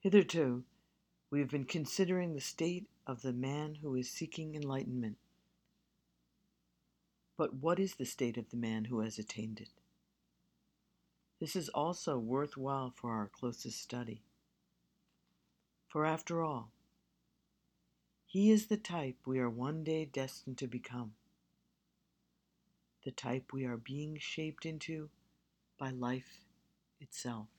Hitherto, we have been considering the state of the man who is seeking enlightenment. But what is the state of the man who has attained it? This is also worthwhile for our closest study. For after all, he is the type we are one day destined to become, the type we are being shaped into by life itself.